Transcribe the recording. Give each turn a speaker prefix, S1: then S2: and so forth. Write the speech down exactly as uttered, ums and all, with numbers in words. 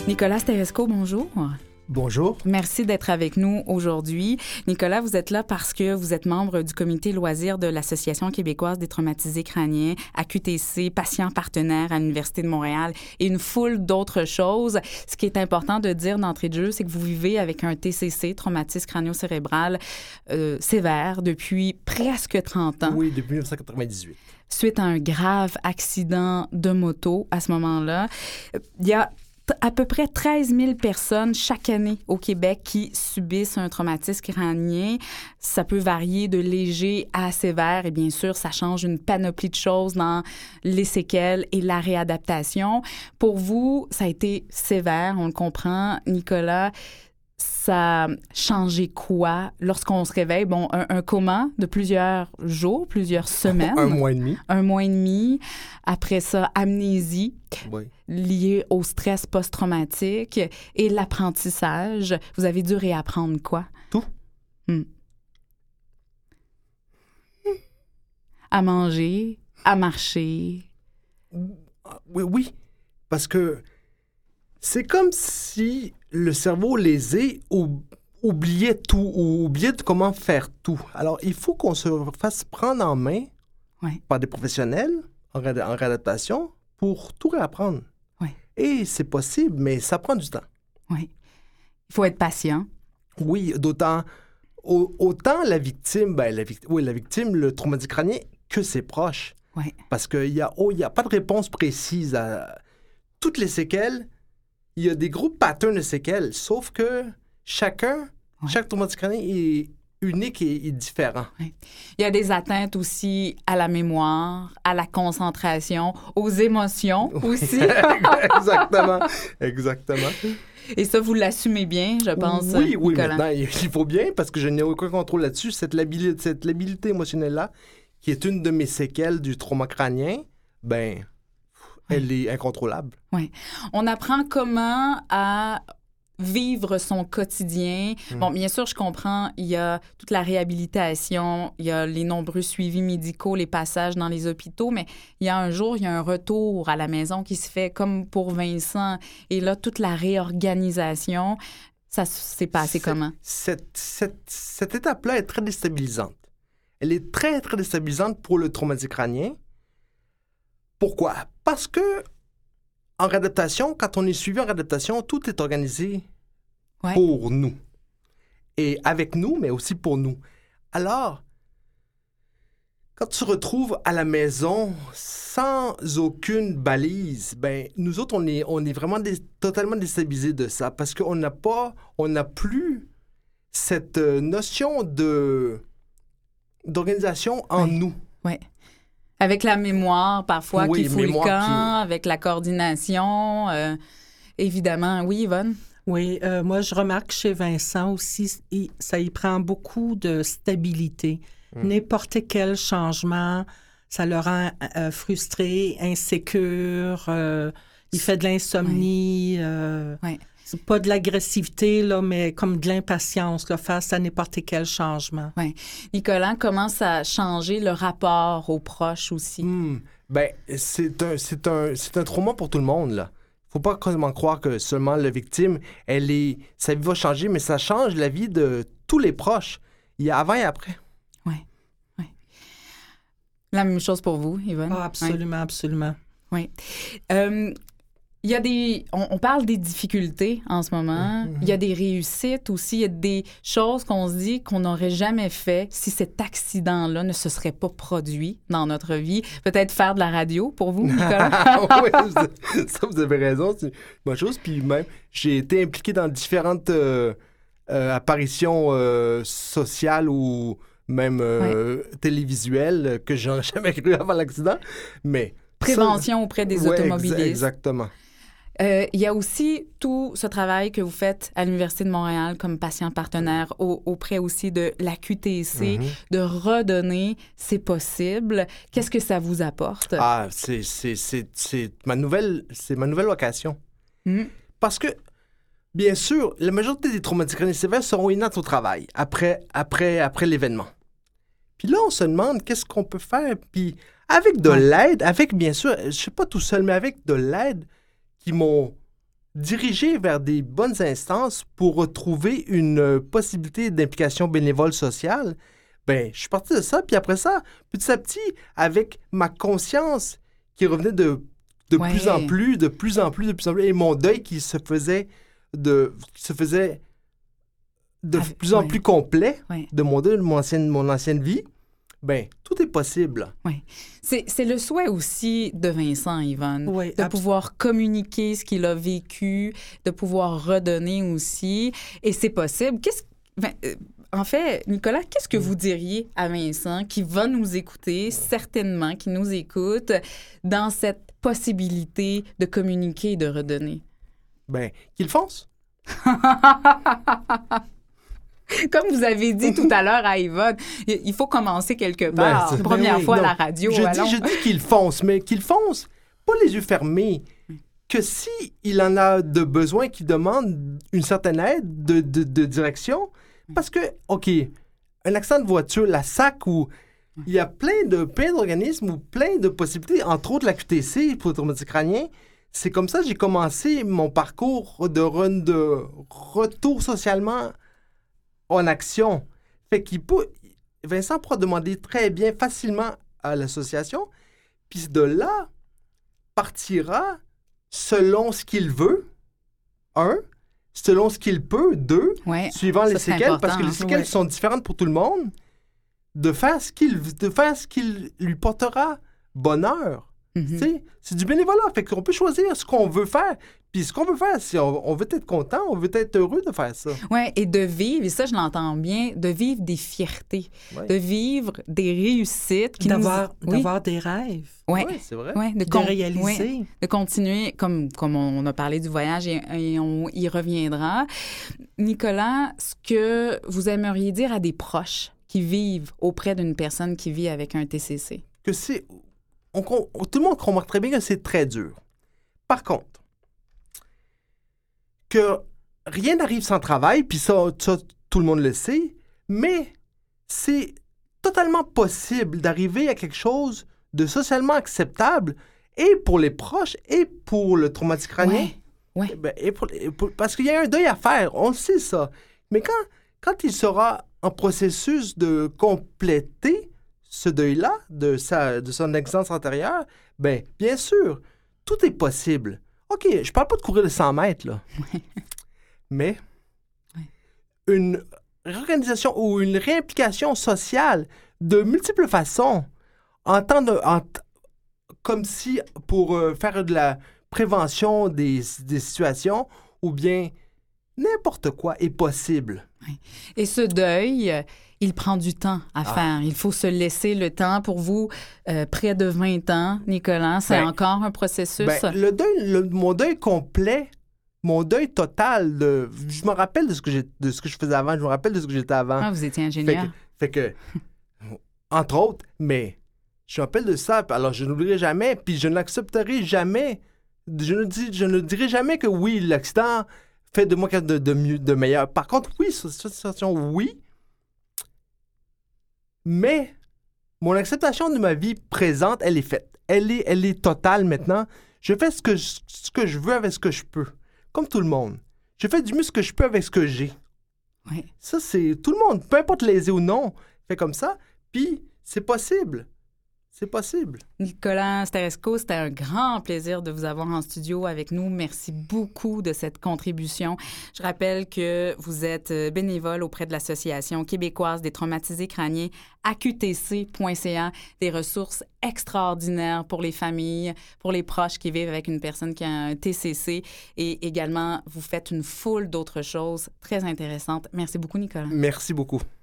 S1: Nicolas Steresco, bonjour.
S2: Bonjour.
S1: Merci d'être avec nous aujourd'hui. Nicolas, vous êtes là parce que vous êtes membre du comité loisirs de l'Association québécoise des traumatisés crâniens, A Q T C, patient partenaire à l'Université de Montréal et une foule d'autres choses. Ce qui est important de dire d'entrée de jeu, c'est que vous vivez avec un T C C, traumatisme crânio-cérébral, euh, sévère depuis presque trente ans.
S2: Oui, depuis dix-neuf cent quatre-vingt-dix-huit.
S1: Suite à un grave accident de moto à ce moment-là. Il y a à peu près treize mille personnes chaque année au Québec qui subissent un traumatisme crânien. Ça peut varier de léger à sévère et bien sûr, ça change une panoplie de choses dans les séquelles et la réadaptation. Pour vous, ça a été sévère, on le comprend. Nicolas, ça a changé quoi lorsqu'on se réveille? Bon, un, un coma de plusieurs jours, plusieurs semaines.
S2: Un mois et demi.
S1: Un mois et demi. Après ça, amnésie.
S2: Oui.
S1: Lié au stress post-traumatique et l'apprentissage. Vous avez dû réapprendre quoi?
S2: Tout.
S1: Hmm. À manger, à marcher.
S2: Oui, oui. Parce que c'est comme si le cerveau lésé ou, oubliait tout ou oubliait de comment faire tout. Alors, il faut qu'on se fasse prendre en main
S1: ouais.
S2: par des professionnels en, ré- en réadaptation pour tout réapprendre.
S1: Ouais.
S2: Et c'est possible, mais ça prend du temps.
S1: Oui. Il faut être patient.
S2: Oui, d'autant... Au, autant la victime, ben, la, vict- oui, la victime, le traumatisme crânien, que ses proches.
S1: Oui.
S2: Parce qu'il n'y a, oh, y a pas de réponse précise à toutes les séquelles. Il y a des gros patterns de séquelles, sauf que chacun, ouais. chaque traumatisme crânien est unique et, et différent.
S1: Ouais. Il y a des atteintes aussi à la mémoire, à la concentration, aux émotions aussi.
S2: Exactement, exactement.
S1: Et ça, vous l'assumez bien, je pense,
S2: Oui, oui,
S1: Nicolas.
S2: maintenant, il faut bien, parce que je n'ai aucun contrôle là-dessus. Cette labilité, cette labilité émotionnelle-là, qui est une de mes séquelles du trauma crânien, ben, elle est incontrôlable.
S1: Oui. On apprend comment à vivre son quotidien. Mmh. Bon, bien sûr, je comprends, il y a toute la réhabilitation, il y a les nombreux suivis médicaux, les passages dans les hôpitaux, mais il y a un jour, il y a un retour à la maison qui se fait comme pour Vincent. Et là, toute la réorganisation, ça s'est passé
S2: cette,
S1: comment?
S2: Cette, cette, cette étape-là est très déstabilisante. Elle est très, très déstabilisante pour le traumatisme crânien. Pourquoi? Parce que en réadaptation, quand on est suivi en réadaptation, tout est organisé ouais. pour nous. Et avec nous, mais aussi pour nous. Alors, quand tu te retrouves à la maison sans aucune balise, ben nous autres, on est, on est vraiment dé- totalement déstabilisés de ça parce qu'on n'a pas, on n'a plus cette notion de, d'organisation en
S1: ouais.
S2: nous.
S1: Oui. Avec la mémoire, parfois,
S2: oui,
S1: qui fout le camp, qui... avec la coordination. Euh, évidemment. Oui, Yvonne?
S3: Oui, euh, moi, je remarque chez Vincent aussi, il, ça y prend beaucoup de stabilité. Mmh. N'importe quel changement, ça le rend euh, frustré, insécure, euh, il fait de l'insomnie. Oui. Euh, oui. C'est pas de l'agressivité, là, mais comme de l'impatience là, face à n'importe quel changement.
S1: Oui. Nicolas, comment ça a changé le rapport aux proches aussi?
S2: Mmh. Bien, c'est un, c'est, un, c'est un trauma pour tout le monde, là. Faut pas vraiment croire que seulement la victime, elle est, sa vie va changer, mais ça change la vie de tous les proches. Il y a avant et après.
S1: Oui, oui. La même chose pour vous, Yvonne?
S3: Ah, absolument, oui. absolument.
S1: Oui. Euh, Il y a des... On, on parle des difficultés en ce moment. Mm-hmm. Il y a des réussites aussi. Il y a des choses qu'on se dit qu'on n'aurait jamais fait si cet accident-là ne se serait pas produit dans notre vie. Peut-être faire de la radio pour vous, Nicolas?
S2: Oui, ça, vous avez raison. C'est une bonne chose. Puis même, j'ai été impliqué dans différentes euh, euh, apparitions euh, sociales ou même euh, oui. télévisuelles que je n'aurais jamais cru avant l'accident. Mais...
S1: Prévention
S2: ça,
S1: auprès des
S2: ouais,
S1: automobilistes.
S2: Exa- exactement.
S1: Euh, il y a aussi tout ce travail que vous faites à l'Université de Montréal comme patient partenaire au, auprès aussi de l'A Q T C, mm-hmm. de redonner, c'est possible. Qu'est-ce que ça vous apporte?
S2: Ah, c'est, c'est, c'est, c'est, ma, nouvelle, c'est ma nouvelle vocation. Mm. Parce que, bien sûr, la majorité des traumatismes crâniens sévères seront inaptes au travail après, après, après l'événement. Puis là, on se demande qu'est-ce qu'on peut faire. Puis avec de ouais. l'aide, avec, bien sûr, je ne suis pas tout seul, mais avec de l'aide, qui m'ont diriger vers des bonnes instances pour retrouver une euh, possibilité d'implication bénévole sociale, ben, je suis parti de ça. Puis après ça, petit à petit, avec ma conscience qui revenait de, de
S1: Ouais.
S2: plus en plus, de plus en plus, de plus en plus, et mon deuil qui se faisait de, qui se faisait de
S1: Avec-
S2: plus en
S1: ouais.
S2: plus complet
S1: Ouais.
S2: de mon deuil, de mon ancienne, mon ancienne vie, ben, tout est possible.
S1: Oui. C'est, c'est le souhait aussi de Vincent, Yvonne,
S3: Oui,
S1: de
S3: abs-
S1: pouvoir communiquer ce qu'il a vécu, de pouvoir redonner aussi. Et c'est possible. Qu'est-ce, ben, euh, en fait, Nicolas, qu'est-ce que vous diriez à Vincent qui va nous écouter, certainement, qui nous écoute, dans cette possibilité de communiquer et de redonner?
S2: Ben, qu'il fonce.
S1: Comme vous avez dit tout à l'heure à Yvonne, il il faut commencer quelque part.
S2: c'est-
S1: Première
S3: ben oui,
S1: fois à
S2: non.
S1: la radio,
S2: Je
S1: allons.
S2: dis, je dis qu'il fonce, mais qu'il fonce, pas les yeux fermés. Que si il en a de besoin, qu'il demande une certaine aide de, de, de direction, parce que, OK, un accident de voiture, la S A C, ou il y a plein de plein d'organismes ou plein de possibilités, entre autres la Q T C pour le traumatisme crânien. C'est comme ça que j'ai commencé mon parcours de, run, de retour socialement en action. Fait qu'il peut... Vincent pourra demander très bien, facilement à l'association, puis de là, partira selon ce qu'il veut, un, selon ce qu'il peut, deux,
S1: Ouais.
S2: suivant
S1: Ça,
S2: les
S1: c'est
S2: séquelles, parce
S1: important,
S2: que les
S1: hein.
S2: séquelles
S3: Ouais.
S2: sont différentes pour tout le monde, de faire ce qu'il, de faire ce qu'il lui portera bonheur.
S1: Mhm.
S2: Tu sais, c'est du bénévolat, fait qu'on peut choisir ce qu'on veut faire. Puis ce qu'on veut faire, c'est on, on veut être content, on veut être heureux de faire ça.
S1: Oui, et de vivre, et ça, je l'entends bien, de vivre des fiertés,
S2: Ouais.
S1: de vivre des réussites. Qui
S3: d'avoir,
S1: nous... Oui,
S3: d'avoir des rêves,
S1: ouais,
S2: Ouais, c'est vrai.
S1: ouais, de,
S3: de
S1: con-
S3: réaliser.
S1: ouais, de continuer, comme, comme on a parlé du voyage et, et on y reviendra. Nicolas, ce que vous aimeriez dire à des proches qui vivent auprès d'une personne qui vit avec un T C C?
S2: Que c'est... on- on- tout le monde remarque très bien que c'est très dur. Par contre, que rien n'arrive sans travail, puis ça, ça, tout le monde le sait, mais c'est totalement possible d'arriver à quelque chose de socialement acceptable et pour les proches et pour le traumatisme crânien.
S1: Ouais,
S2: Eh ben, et pour- et pour- parce qu'il y a un deuil à faire, on le sait ça. Mais quand, quand il sera en processus de compléter ce deuil-là, de, sa, de son existence antérieure, ben bien sûr, tout est possible. OK, je parle pas de courir les cent mètres, là. Mais
S1: Ouais.
S2: une réorganisation ou une réimplication sociale de multiples façons, en temps de, en t- comme si pour euh, faire de la prévention des, des situations ou bien n'importe quoi est possible.
S1: Et ce deuil, euh, il prend du temps à
S2: Ah.
S1: faire. Il faut se laisser le temps. Pour vous, euh, près de vingt ans, Nicolas, c'est
S2: Ben,
S1: encore un processus.
S2: Ben, le deuil, le- mon deuil complet, mon deuil total, de, je me rappelle de ce, que j'ai, de ce que je faisais avant, je me rappelle de ce que j'étais avant.
S1: Ah, vous étiez
S2: fait,
S1: ingénieur.
S2: que, fait que, entre autres, mais je me rappelle de ça, alors je n'oublierai jamais, puis je n'accepterai jamais, je ne, dis, je ne dirai jamais que oui, l'accident fait de moi quelque chose de, de, mieux, de meilleur. Par contre, oui, sur cette situation, oui, mais mon acceptation de ma vie présente, elle est faite. Elle est, elle est totale maintenant. Je fais ce que, je, ce que je veux avec ce que je peux, comme tout le monde. Je fais du mieux ce que je peux avec ce que j'ai.
S1: Oui.
S2: Ça, c'est tout le monde, peu importe lésé ou non, fait comme ça. Puis, c'est possible. C'est possible.
S1: Nicolas Steresco, c'était un grand plaisir de vous avoir en studio avec nous. Merci beaucoup de cette contribution. Je rappelle que vous êtes bénévole auprès de l'Association québécoise des traumatisés crâniens, A Q T C point C A, des ressources extraordinaires pour les familles, pour les proches qui vivent avec une personne qui a un T C C. Et également, vous faites une foule d'autres choses très intéressantes. Merci beaucoup, Nicolas.
S2: Merci beaucoup.